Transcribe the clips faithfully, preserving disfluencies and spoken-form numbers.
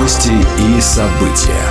Новости и события.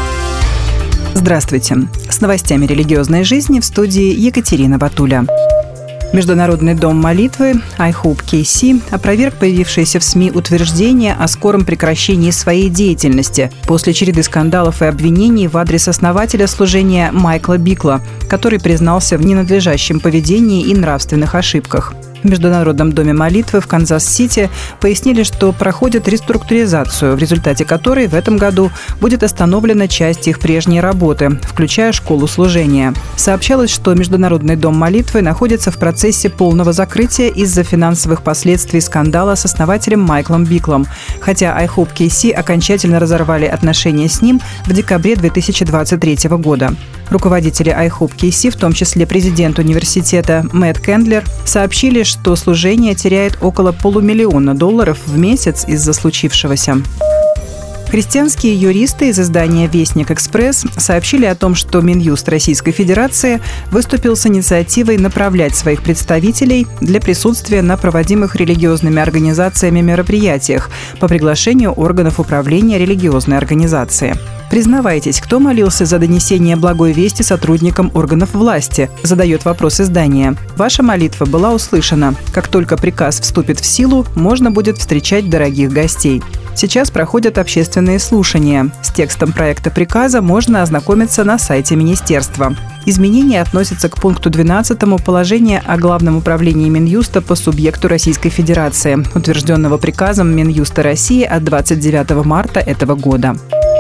Здравствуйте. С новостями религиозной жизни в студии Екатерина Ватуля. Международный дом молитвы I Hope кей си опроверг появившиеся в СМИ утверждения о скором прекращении своей деятельности после череды скандалов и обвинений в адрес основателя служения Майкла Бикла, который признался в ненадлежащем поведении и нравственных ошибках. В Международном доме молитвы в Канзас-Сити пояснили, что проходят реструктуризацию, в результате которой в этом году будет остановлена часть их прежней работы, включая школу служения. Сообщалось, что Международный дом молитвы находится в процессе полного закрытия из-за финансовых последствий скандала с основателем Майклом Биклом, хотя I Hope кей си окончательно разорвали отношения с ним в декабре две тысячи двадцать третьего года. Руководители I Hope кей си, в том числе президент университета Мэтт Кендлер, сообщили, что служение теряет около полумиллиона долларов в месяц из-за случившегося. Христианские юристы из издания «Вестник Экспресс» сообщили о том, что Минюст Российской Федерации выступил с инициативой направлять своих представителей для присутствия на проводимых религиозными организациями мероприятиях по приглашению органов управления религиозной организации. Признавайтесь, кто молился за донесение благой вести сотрудникам органов власти? Задает вопрос издание. Ваша молитва была услышана. Как только приказ вступит в силу, можно будет встречать дорогих гостей. Сейчас проходят общественные слушания. С текстом проекта приказа можно ознакомиться на сайте министерства. Изменения относятся к пункту двенадцатому положения о Главном управлении Минюста по субъекту Российской Федерации, утвержденного приказом Минюста России от двадцать девятого марта этого года.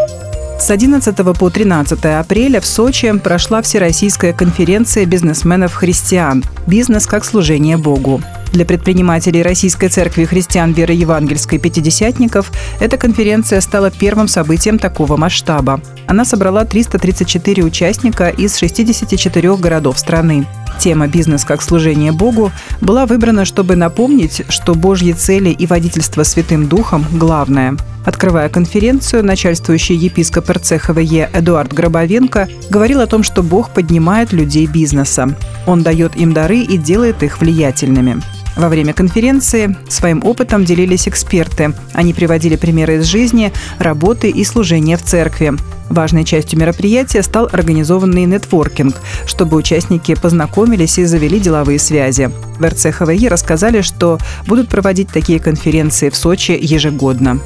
С одиннадцатого по тринадцатое апреля в Сочи прошла Всероссийская конференция бизнесменов-христиан «Бизнес как служение Богу». Для предпринимателей Российской Церкви Христиан Веры Евангельской Пятидесятников эта конференция стала первым событием такого масштаба. Она собрала триста тридцать четыре участника из шестидесяти четырёх городов страны. Тема «Бизнес как служение Богу» была выбрана, чтобы напомнить, что Божьи цели и водительство Святым Духом – главное. Открывая конференцию, начальствующий епископ эр цэ ха вэ е Эдуард Гробовенко говорил о том, что Бог поднимает людей бизнеса. Он дает им дары и делает их влиятельными. Во время конференции своим опытом делились эксперты. Они приводили примеры из жизни, работы и служения в церкви. Важной частью мероприятия стал организованный нетворкинг, чтобы участники познакомились и завели деловые связи. В эр цэ ха вэ е рассказали, что будут проводить такие конференции в Сочи ежегодно.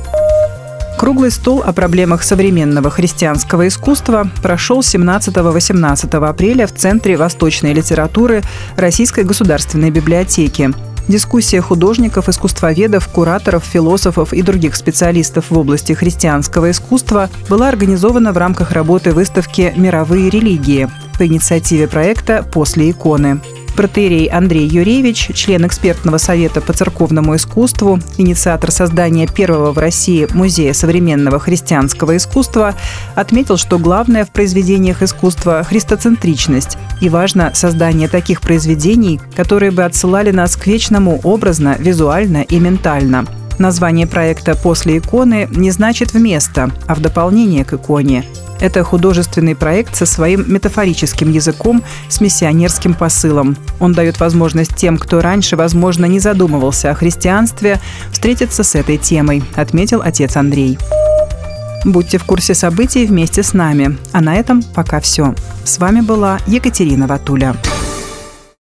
Круглый стол о проблемах современного христианского искусства прошел семнадцатого-восемнадцатого апреля в Центре восточной литературы Российской государственной библиотеки. Дискуссия художников, искусствоведов, кураторов, философов и других специалистов в области христианского искусства была организована в рамках работы выставки «Мировые религии» по инициативе проекта «После иконы». Протоиерей Андрей Юревич, член экспертного совета по церковному искусству, инициатор создания первого в России музея современного христианского искусства, отметил, что главное в произведениях искусства – христоцентричность, и важно создание таких произведений, которые бы отсылали нас к вечному образно, визуально и ментально. Название проекта «После иконы» не значит «вместо», а в дополнение к иконе. Это художественный проект со своим метафорическим языком, с миссионерским посылом. Он дает возможность тем, кто раньше, возможно, не задумывался о христианстве, встретиться с этой темой, отметил отец Андрей. Будьте в курсе событий вместе с нами. А на этом пока все. С вами была Екатерина Ватуля.